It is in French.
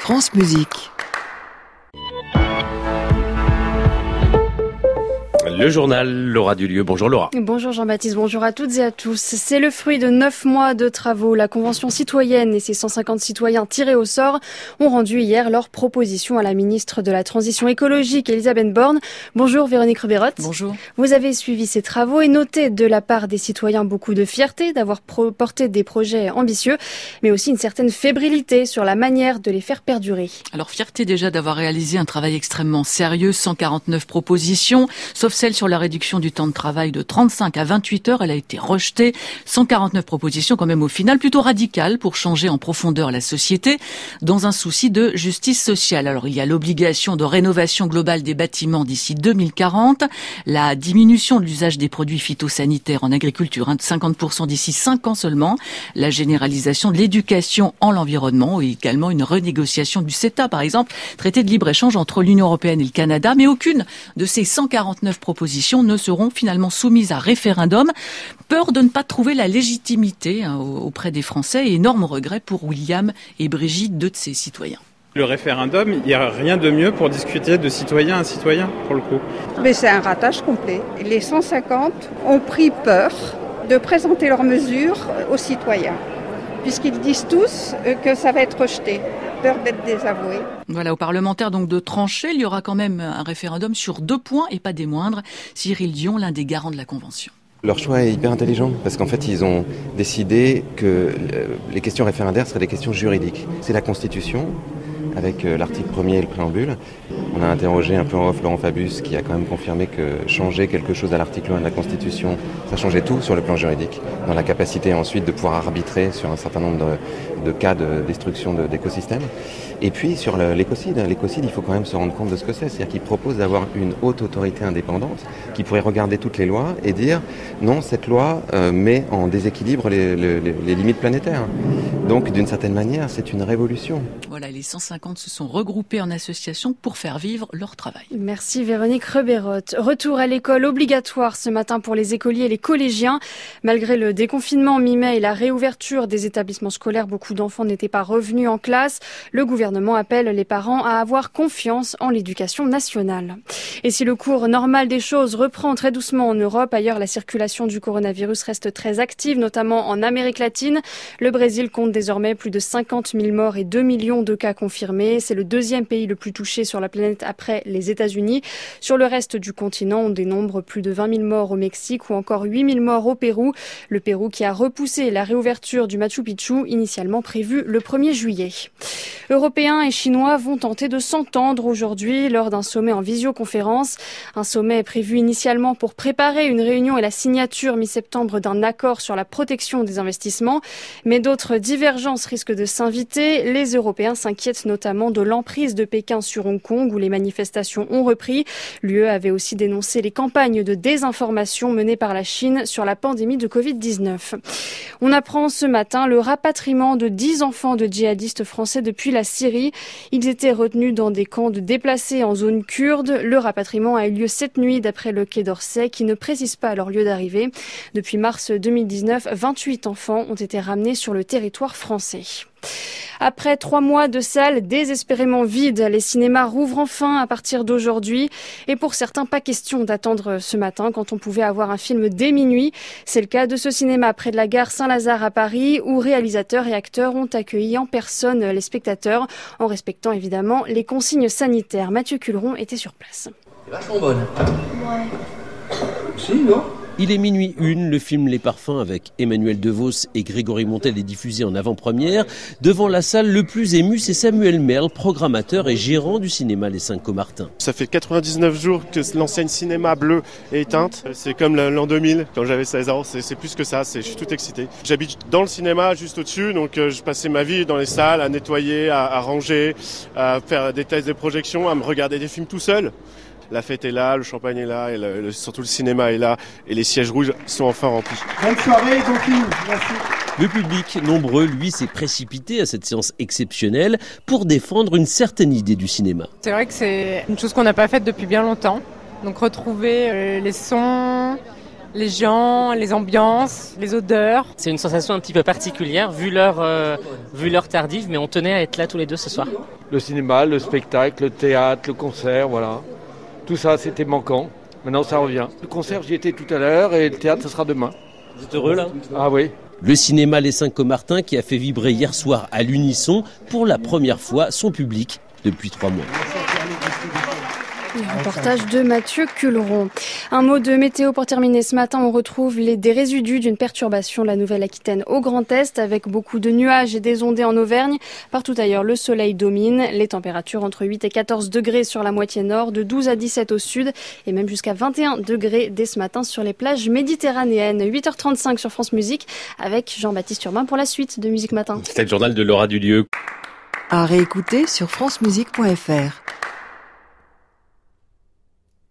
France Musique. Le journal, Laura Dulieu. Bonjour Laura. Bonjour Jean-Baptiste, bonjour à toutes et à tous. C'est le fruit de 9 mois de travaux. La Convention citoyenne et ses 150 citoyens tirés au sort ont rendu hier leur proposition à la ministre de la Transition écologique, Elisabeth Borne. Bonjour Véronique Reberotte. Bonjour. Vous avez suivi ces travaux et noté de la part des citoyens beaucoup de fierté d'avoir porté des projets ambitieux, mais aussi une certaine fébrilité sur la manière de les faire perdurer. Alors fierté déjà d'avoir réalisé un travail extrêmement sérieux, 149 propositions, sauf celle sur la réduction du temps de travail de 35 à 28 heures, elle a été rejetée. 149 propositions quand même au final plutôt radicales pour changer en profondeur la société dans un souci de justice sociale. Alors il y a l'obligation de rénovation globale des bâtiments d'ici 2040, la diminution de l'usage des produits phytosanitaires en agriculture de 50% d'ici 5 ans seulement, la généralisation de l'éducation en l'environnement et également une renégociation du CETA par exemple, traité de libre-échange entre l'Union européenne et le Canada, mais aucune de ces 149 propositions ne seront finalement soumises à référendum. Peur de ne pas trouver la légitimité auprès des Français et énorme regret pour William et Brigitte, deux de ses citoyens. Le référendum, il n'y a rien de mieux pour discuter de citoyen à citoyen, pour le coup. Mais c'est un ratage complet. Les 150 ont pris peur de présenter leurs mesures aux citoyens, puisqu'ils disent tous que ça va être rejeté. Peur d'être désavoués. Voilà, aux parlementaires donc de trancher, il y aura quand même un référendum sur 2 points et pas des moindres. Cyril Dion, l'un des garants de la Convention. Leur choix est hyper intelligent parce qu'en fait ils ont décidé que les questions référendaires seraient des questions juridiques. C'est la Constitution avec l'article 1er et le préambule. On a interrogé un peu en off Laurent Fabius qui a quand même confirmé que changer quelque chose à l'article 1 de la Constitution, ça changeait tout sur le plan juridique, dans la capacité ensuite de pouvoir arbitrer sur un certain nombre de cas de destruction d'écosystèmes. Et puis sur l'écocide, il faut quand même se rendre compte de ce que c'est. C'est-à-dire qu'il propose d'avoir une haute autorité indépendante qui pourrait regarder toutes les lois et dire non, cette loi met en déséquilibre les limites planétaires. Donc d'une certaine manière, c'est une révolution. Voilà, les 150 se sont regroupés en association pour faire vivre leur travail. Merci Véronique Reberotte. Retour à l'école obligatoire ce matin pour les écoliers et les collégiens. Malgré le déconfinement mi-mai et la réouverture des établissements scolaires, beaucoup d'enfants n'étaient pas revenus en classe. Le gouvernement appelle les parents à avoir confiance en l'éducation nationale. Et si le cours normal des choses reprend très doucement en Europe, ailleurs la circulation du coronavirus reste très active, notamment en Amérique latine. Le Brésil compte désormais plus de 50 000 morts et 2 millions de cas confirmés. C'est le deuxième pays le plus touché sur la planète après les États-Unis. Sur le reste du continent, on dénombre plus de 20 000 morts au Mexique ou encore 8 000 morts au Pérou. Le Pérou qui a repoussé la réouverture du Machu Picchu, initialement prévue le 1er juillet. Européens et Chinois vont tenter de s'entendre aujourd'hui lors d'un sommet en visioconférence. Un sommet prévu initialement pour préparer une réunion et la signature mi-septembre d'un accord sur la protection des investissements. Mais d'autres divergences risquent de s'inviter. Les Européens s'inquiètent notamment de l'emprise de Pékin sur Hong Kong où les manifestations ont repris. L'UE avait aussi dénoncé les campagnes de désinformation menées par la Chine sur la pandémie de Covid-19. On apprend ce matin le rapatriement de 10 enfants de djihadistes français depuis la Syrie. Ils étaient retenus dans des camps de déplacés en zone kurde. Le rapatriement a eu lieu cette nuit d'après le Quai d'Orsay qui ne précise pas leur lieu d'arrivée. Depuis mars 2019, 28 enfants ont été ramenés sur le territoire français. Après 3 mois de salles désespérément vides, les cinémas rouvrent enfin à partir d'aujourd'hui. Et pour certains, pas question d'attendre ce matin quand on pouvait avoir un film dès minuit. C'est le cas de ce cinéma près de la gare Saint-Lazare à Paris où réalisateurs et acteurs ont accueilli en personne les spectateurs en respectant évidemment les consignes sanitaires. Mathieu Culeron était sur place. C'est vachement bonne. Ouais. Si, non ? Il est minuit 1, le film Les Parfums avec Emmanuel DeVos et Grégory Montel est diffusé en avant-première. Devant la salle, le plus ému, c'est Samuel Merle, programmateur et gérant du cinéma Les 5 Comartins. Ça fait 99 jours que l'enseigne cinéma bleu est éteinte. C'est comme l'an 2000, quand j'avais 16 ans. C'est plus que ça, je suis tout excité. J'habite dans le cinéma, juste au-dessus, donc je passais ma vie dans les salles à nettoyer, à ranger, à faire des tests de projection, à me regarder des films tout seul. La fête est là, le champagne est là, et surtout le cinéma est là, et les sièges rouges sont enfin remplis. Bonne soirée, bon film, merci. Le public, nombreux, lui, s'est précipité à cette séance exceptionnelle pour défendre une certaine idée du cinéma. C'est vrai que c'est une chose qu'on n'a pas faite depuis bien longtemps. Donc retrouver les sons, les gens, les ambiances, les odeurs. C'est une sensation un petit peu particulière vu l'heure tardive, mais on tenait à être là tous les deux ce soir. Le cinéma, le spectacle, le théâtre, le concert, voilà. Tout ça, c'était manquant. Maintenant, ça revient. Le concert, j'y étais tout à l'heure et le théâtre, ça sera demain. Vous êtes heureux là ? Ah oui. Le cinéma Les 5 Comartins qui a fait vibrer hier soir à l'unisson pour la première fois son public depuis 3 mois. Le reportage de Mathieu Culeron. Un mot de météo pour terminer. Ce matin, on retrouve des résidus d'une perturbation de la Nouvelle-Aquitaine au Grand Est, avec beaucoup de nuages et des ondées en Auvergne. Partout ailleurs, le soleil domine. Les températures entre 8 et 14 degrés sur la moitié nord, de 12 à 17 au sud, et même jusqu'à 21 degrés dès ce matin sur les plages méditerranéennes. 8h35 sur France Musique, avec Jean-Baptiste Urbain pour la suite de Musique Matin. C'était le journal de Laura Dulieu. À réécouter sur francemusique.fr.